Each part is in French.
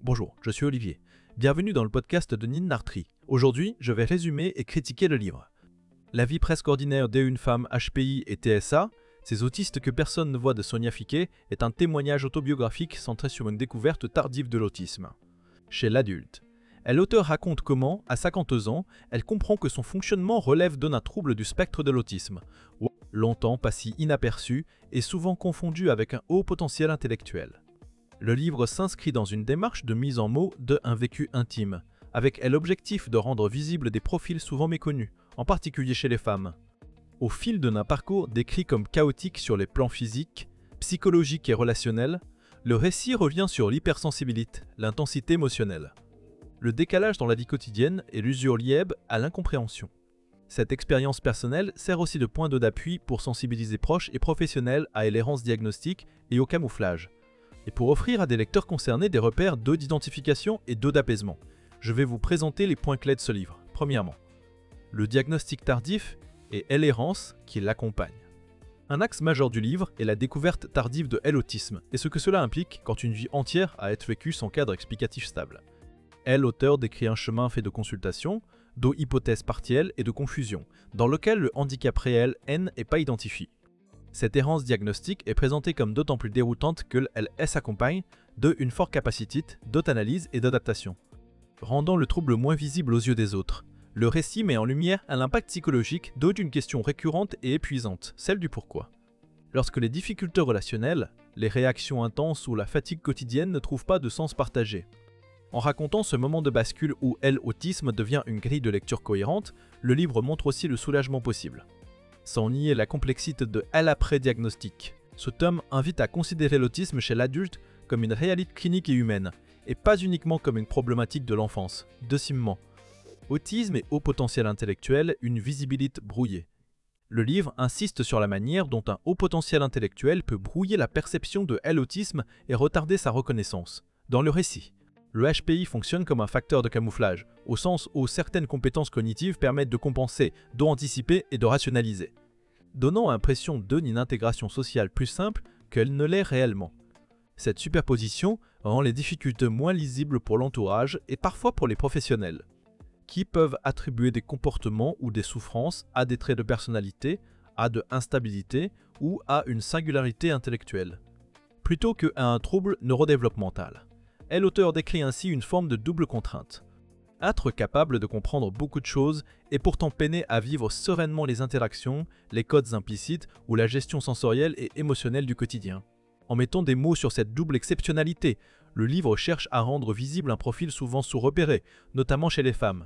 Bonjour, je suis Olivier. Bienvenue dans le podcast de Nin Nartri. Aujourd'hui, je vais résumer et critiquer le livre. La vie presque ordinaire d'une femme HPI et TSA, ces autistes que personne ne voit de Sonia Fiquet, est un témoignage autobiographique centré sur une découverte tardive de l'autisme. Chez l'adulte. L'auteur raconte comment, à 52 ans, elle comprend que son fonctionnement relève d'un trouble du spectre de l'autisme, longtemps passé inaperçu et souvent confondu avec un haut potentiel intellectuel. Le livre s'inscrit dans une démarche de mise en mots d'un vécu intime, avec l'objectif de rendre visibles des profils souvent méconnus, en particulier chez les femmes. Au fil d'un parcours décrit comme chaotique sur les plans physiques, psychologiques et relationnels, le récit revient sur l'hypersensibilité, l'intensité émotionnelle, le décalage dans la vie quotidienne et l'usure liée à l'incompréhension. Cette expérience personnelle sert aussi de point d'appui pour sensibiliser proches et professionnels à l'errance diagnostique et au camouflage, et pour offrir à des lecteurs concernés des repères d'identification et d'apaisement. Je vais vous présenter les points clés de ce livre. Premièrement, le diagnostic tardif et l'errance qui l'accompagne. Un axe majeur du livre est la découverte tardive de l'autisme et ce que cela implique quand une vie entière a été vécue sans cadre explicatif stable. L'auteur décrit un chemin fait de consultation, d'hypothèses partielles et de confusion, dans lequel le handicap réel n'est pas identifié. Cette errance diagnostique est présentée comme d'autant plus déroutante qu'elle s'accompagne d'une forte capacité d'auto-analyse et d'adaptation, rendant le trouble moins visible aux yeux des autres. Le récit met en lumière l'impact psychologique d'une question récurrente et épuisante, celle du pourquoi. Lorsque les difficultés relationnelles, les réactions intenses ou la fatigue quotidienne ne trouvent pas de sens partagé. En racontant ce moment de bascule où l'autisme devient une grille de lecture cohérente, le livre montre aussi le soulagement possible. Sans nier la complexité de l'après-diagnostic, ce tome invite à considérer l'autisme chez l'adulte comme une réalité clinique et humaine, et pas uniquement comme une problématique de l'enfance. Deuxièmement, autisme et haut potentiel intellectuel, une visibilité brouillée. Le livre insiste sur la manière dont un haut potentiel intellectuel peut brouiller la perception de l'autisme et retarder sa reconnaissance. Dans le récit, le HPI fonctionne comme un facteur de camouflage, au sens où certaines compétences cognitives permettent de compenser, d'anticiper et de rationaliser, donnant l'impression d'une intégration sociale plus simple qu'elle ne l'est réellement. Cette superposition rend les difficultés moins lisibles pour l'entourage et parfois pour les professionnels, qui peuvent attribuer des comportements ou des souffrances à des traits de personnalité, à de l'instabilité ou à une singularité intellectuelle, plutôt qu'à un trouble neurodéveloppemental. L'auteur décrit ainsi une forme de double contrainte. Être capable de comprendre beaucoup de choses et pourtant peiner à vivre sereinement les interactions, les codes implicites ou la gestion sensorielle et émotionnelle du quotidien. En mettant des mots sur cette double exceptionnalité, le livre cherche à rendre visible un profil souvent sous-repéré, notamment chez les femmes,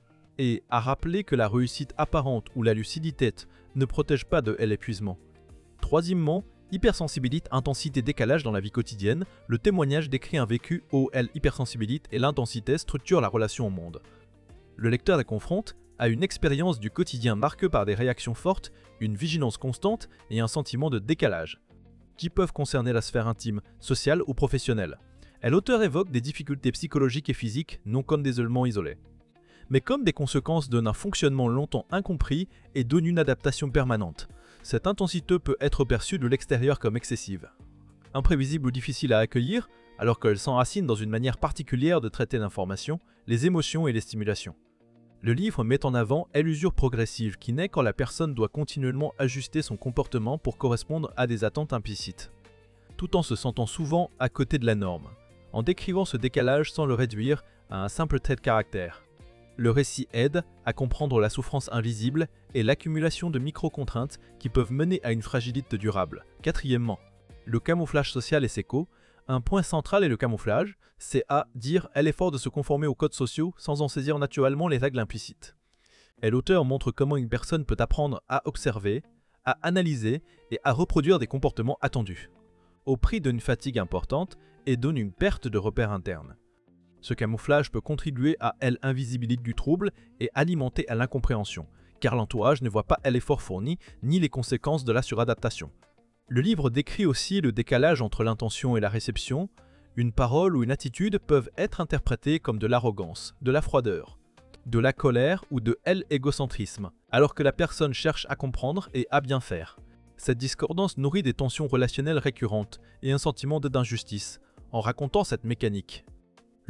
et à rappeler que la réussite apparente ou la lucidité ne protège pas de l'épuisement. Troisièmement, hypersensibilité, intensité, décalage dans la vie quotidienne, le témoignage décrit un vécu où l'hypersensibilité et l'intensité structurent la relation au monde. Le lecteur la confronte à une expérience du quotidien marquée par des réactions fortes, une vigilance constante et un sentiment de décalage, qui peuvent concerner la sphère intime, sociale ou professionnelle. L'auteur évoque des difficultés psychologiques et physiques non comme des isolements isolés, mais comme des conséquences d'un fonctionnement longtemps incompris et d'une adaptation permanente. Cette intensité peut être perçue de l'extérieur comme excessive, imprévisible ou difficile à accueillir, alors qu'elle s'enracine dans une manière particulière de traiter l'information, les émotions et les stimulations. Le livre met en avant l'usure progressive qui naît quand la personne doit continuellement ajuster son comportement pour correspondre à des attentes implicites, tout en se sentant souvent à côté de la norme, en décrivant ce décalage sans le réduire à un simple trait de caractère. Le récit aide à comprendre la souffrance invisible et l'accumulation de micro-contraintes qui peuvent mener à une fragilité durable. Quatrièmement, le camouflage social et séco. Un point central est le camouflage, c'est à dire l'effort de se conformer aux codes sociaux sans en saisir naturellement les règles implicites. L'auteur montre comment une personne peut apprendre à observer, à analyser et à reproduire des comportements attendus, au prix d'une fatigue importante et d'une perte de repères internes. Ce camouflage peut contribuer à l'invisibilité du trouble et alimenter à l'incompréhension, car l'entourage ne voit pas l'effort fourni ni les conséquences de la suradaptation. Le livre décrit aussi le décalage entre l'intention et la réception. Une parole ou une attitude peuvent être interprétées comme de l'arrogance, de la froideur, de la colère ou de l'égocentrisme, alors que la personne cherche à comprendre et à bien faire. Cette discordance nourrit des tensions relationnelles récurrentes et un sentiment d'injustice, en racontant cette mécanique.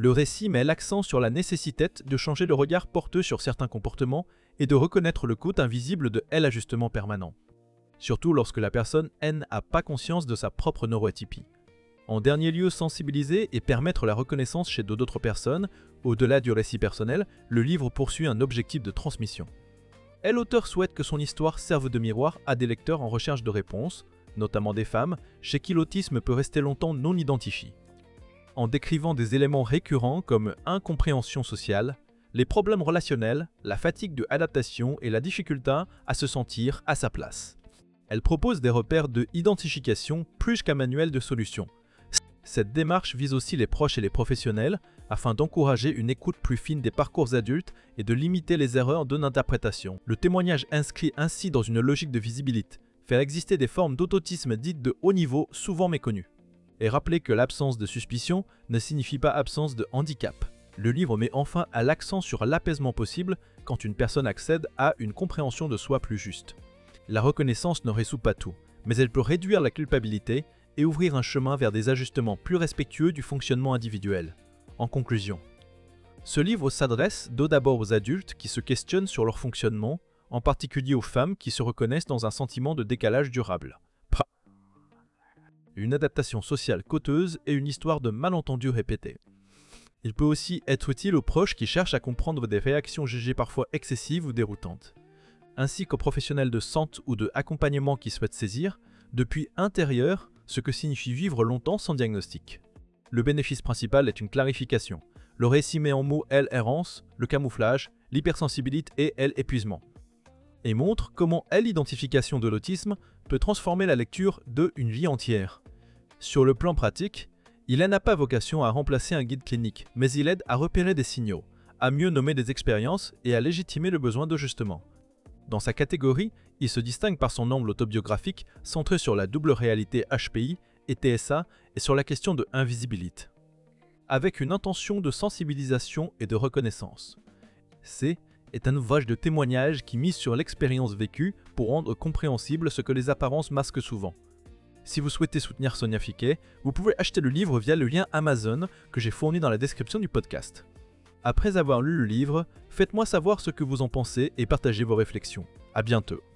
Le récit met l'accent sur la nécessité de changer le regard porteux sur certains comportements et de reconnaître le coût invisible de l'ajustement permanent. Surtout lorsque la personne n'a pas conscience de sa propre neuroatypie. En dernier lieu, sensibiliser et permettre la reconnaissance chez d'autres personnes, au-delà du récit personnel, le livre poursuit un objectif de transmission. L'auteur souhaite que son histoire serve de miroir à des lecteurs en recherche de réponses, notamment des femmes, chez qui l'autisme peut rester longtemps non identifié. En décrivant des éléments récurrents comme incompréhension sociale, les problèmes relationnels, la fatigue de adaptation et la difficulté à se sentir à sa place. Elle propose des repères de identification plus qu'un manuel de solutions. Cette démarche vise aussi les proches et les professionnels afin d'encourager une écoute plus fine des parcours adultes et de limiter les erreurs d'interprétation. Le témoignage inscrit ainsi dans une logique de visibilité, faire exister des formes d'autotisme dites de haut niveau souvent méconnues. Et rappeler que l'absence de suspicion ne signifie pas absence de handicap. Le livre met enfin l'accent sur l'apaisement possible quand une personne accède à une compréhension de soi plus juste. La reconnaissance ne résout pas tout, mais elle peut réduire la culpabilité et ouvrir un chemin vers des ajustements plus respectueux du fonctionnement individuel. En conclusion, ce livre s'adresse d'abord aux adultes qui se questionnent sur leur fonctionnement, en particulier aux femmes qui se reconnaissent dans un sentiment de décalage durable. Une adaptation sociale coûteuse et une histoire de malentendus répétés. Il peut aussi être utile aux proches qui cherchent à comprendre des réactions jugées parfois excessives ou déroutantes, ainsi qu'aux professionnels de santé ou de accompagnement qui souhaitent saisir, depuis intérieur, ce que signifie vivre longtemps sans diagnostic. Le bénéfice principal est une clarification. Le récit met en mots l'errance, le camouflage, l'hypersensibilité et l'épuisement. Et montre comment l'identification de l'autisme peut transformer la lecture d'une vie entière. Sur le plan pratique, il n'a pas vocation à remplacer un guide clinique, mais il aide à repérer des signaux, à mieux nommer des expériences et à légitimer le besoin d'ajustement. Dans sa catégorie, il se distingue par son angle autobiographique centré sur la double réalité HPI et TSA et sur la question de invisibilité. Avec une intention de sensibilisation et de reconnaissance. C'est un ouvrage de témoignage qui mise sur l'expérience vécue pour rendre compréhensible ce que les apparences masquent souvent. Si vous souhaitez soutenir Sonia Fiquet, vous pouvez acheter le livre via le lien Amazon que j'ai fourni dans la description du podcast. Après avoir lu le livre, faites-moi savoir ce que vous en pensez et partagez vos réflexions. À bientôt.